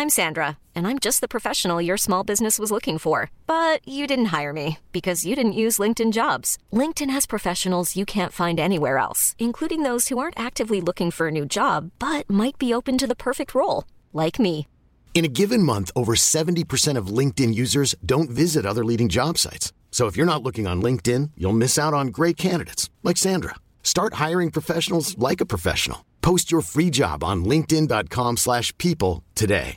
I'm Sandra, and I'm just the professional your small business was looking for. But you didn't hire me because you didn't use LinkedIn Jobs. LinkedIn has professionals you can't find anywhere else, including those who aren't actively looking for a new job, but might be open to the perfect role, like me. In a given month, over 70% of LinkedIn users don't visit other leading job sites. So if you're not looking on LinkedIn, you'll miss out on great candidates like Sandra. Start hiring professionals like a professional. Post your free job on linkedin.com/people today.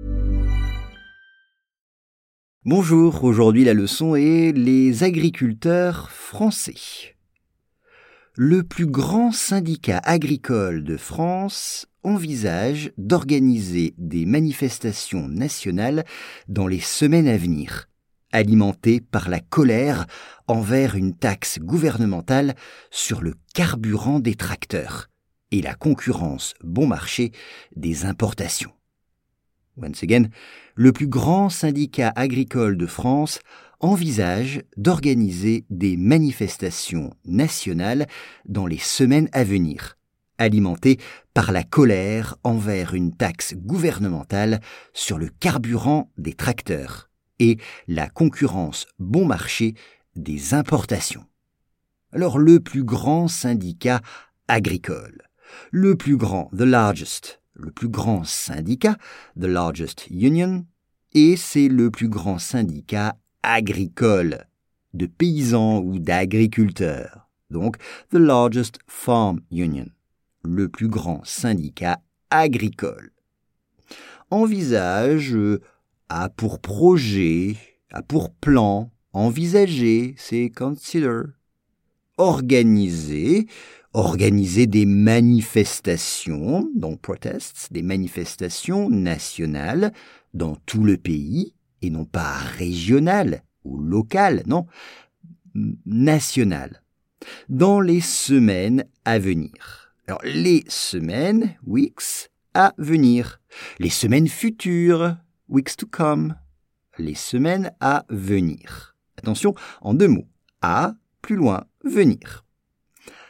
Bonjour, aujourd'hui la leçon est les agriculteurs français. Le plus grand syndicat agricole de France envisage d'organiser des manifestations nationales dans les semaines à venir, alimentées par la colère envers une taxe gouvernementale sur le carburant des tracteurs et la concurrence bon marché des importations. Once again, le plus grand syndicat agricole de France envisage d'organiser des manifestations nationales dans les semaines à venir, alimentées par la colère envers une taxe gouvernementale sur le carburant des tracteurs et la concurrence bon marché des importations. Alors le plus grand syndicat agricole, le plus grand, the largest, le plus grand syndicat, the largest union, et c'est le plus grand syndicat agricole, de paysans ou d'agriculteurs. Donc, the largest farm union, le plus grand syndicat agricole. Envisage a pour projet, a pour plan, envisager, c'est consider. Organiser des manifestations, donc protests, des manifestations nationales dans tout le pays, et non pas régionales ou locales, non, nationales, dans les semaines à venir. Alors, les semaines, weeks, à venir. Les semaines futures, weeks to come. Les semaines à venir. Attention, en deux mots. À, plus loin, venir. Pourquoi ?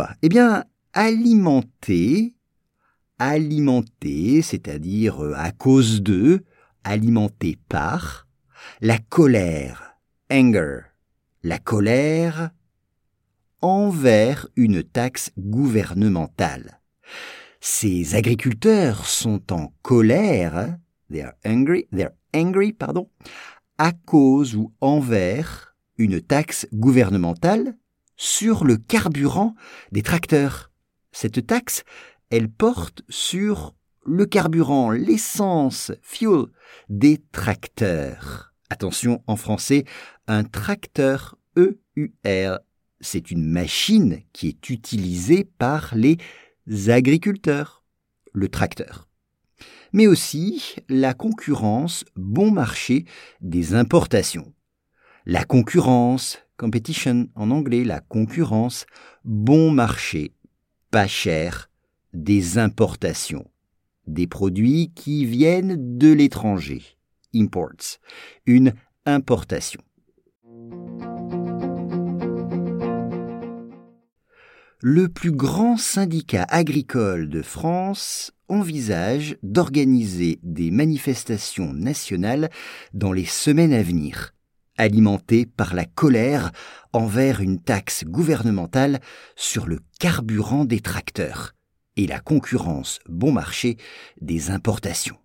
Eh bien, alimenter, c'est-à-dire à cause de, alimenter par, la colère, anger, la colère envers une taxe gouvernementale. Ces agriculteurs sont en colère, they're angry, à cause ou envers une taxe gouvernementale sur le carburant des tracteurs. Cette taxe, elle porte sur le carburant, l'essence, fuel, des tracteurs. Attention, en français, un tracteur, EUR, c'est une machine qui est utilisée par les agriculteurs, le tracteur. Mais aussi la concurrence bon marché des importations. La concurrence, competition en anglais, la concurrence bon marché, pas cher, des importations. Des produits qui viennent de l'étranger, imports, une importation. Le plus grand syndicat agricole de France envisage d'organiser des manifestations nationales dans les semaines à venir, alimentées par la colère envers une taxe gouvernementale sur le carburant des tracteurs et la concurrence bon marché des importations.